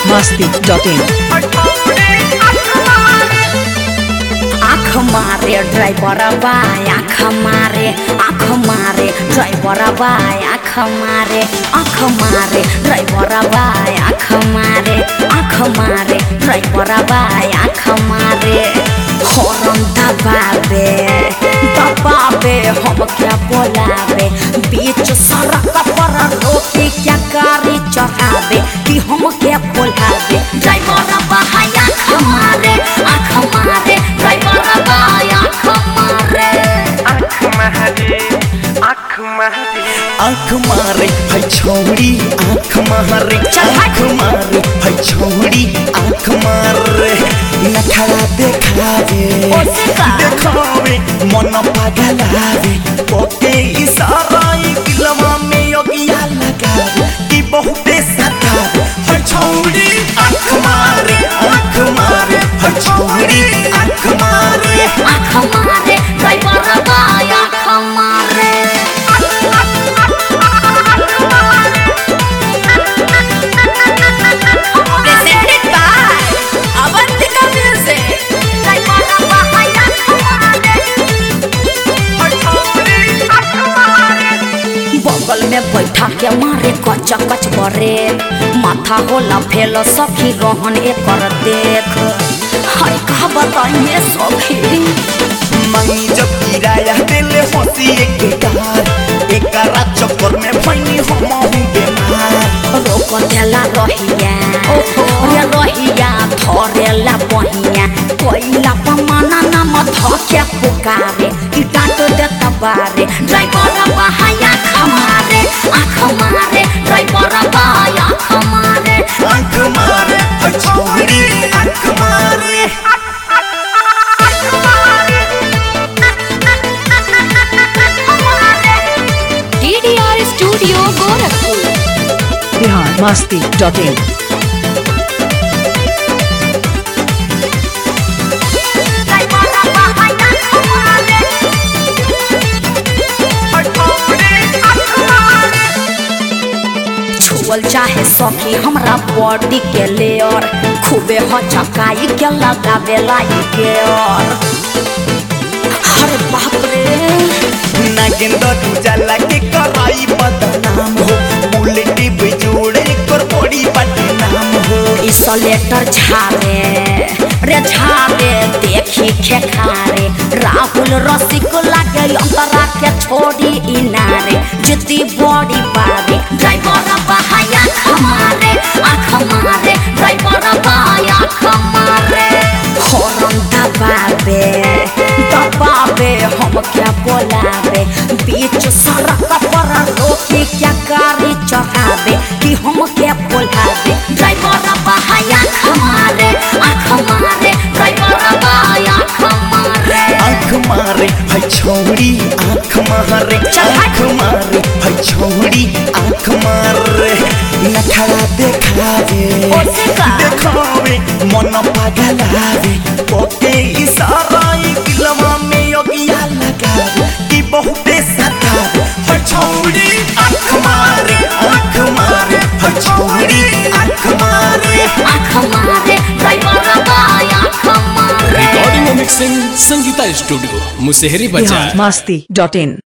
biharmasti.in आँख मारे driver by आँख मारे ड्राइवर बाय आँख मारे ड्राइवर बाय आँख मारे ड्राइवर बाय आँख मारे हॉर्न दबावे हम क्या बोलावे बीच सड़क पर रोके क्या गाड़ी चढ़ावे कि हम क्या बोलावे ड्राइवर बाय आँख मारे ड्राइवर बाय आँख मारे आँख मारे भाई छोड़ी आँख मारे भाई छोड़ी आँख मारे नखरा देखावे मन पागलावे ओके इशारा दिलवा में योगिया लगावे कि बहुते सतावे भाई छोड़ी आँख मारे भाई छोड़ी आँख मारे ड्राइवर बाय आँख मारे बगल में बैठा के मारे कच कच बरे माथा होला फेल सखी रोहन एकर देख हाय का बताइए सखी मंगी जब किराया दिले होती एक कार एकरा चक्कर में फैनी हम हूँ बेमार रोक देला रहिया धरेला बहिया कोइला पमाना नाम धके पुकारे कि डांट देता बारे ड्राइवर बाय आँख मारे ड्राइवर बाय आँख मारे छोड़ी आँख मारे DDR स्टूडियो गोरखपुर biharmasti.in छुअल चाहे सखी हमरा बॉडी के लेयर खूबे हचकाई के लगावे लाई के और अरे बाप रे नागेंद्र उजाला के कराई बदनाम हो बुलेट बिजोड़े कर बड़ी बदनाम हो इसलेटर झारे देखी खेखारे राहुल रसिक लागे अंतरा के छोड़ी इनारे जितनी बड़ी बारे ड्राइवर बाय आँख मारे ड्राइवर बाय आँख मारे हॉर्न दबावे हम क्या बोलावे बीच सड़क पर रोके क्या गाड़ी चढ़ावे कि हम क्या बोलावे ड्राइवर बाय आँख मारे ड्राइवर बाय आँख मारे भाई छोड़ी आँख मारे भाई छोड़ी आँख मारे नखरा देखावे मन पागलावे ओके इशारा दिलवा में योगिया लगावे कि बहुते सतावे भाई छोड़ी आँख मारे भाई छोड़ी आँख मारे ड्राइवर बाय आँख मारे रिकॉर्डिंग और मिक्सिंग संगीता स्टूडियो मुसेहरी बाजार biharmasti.in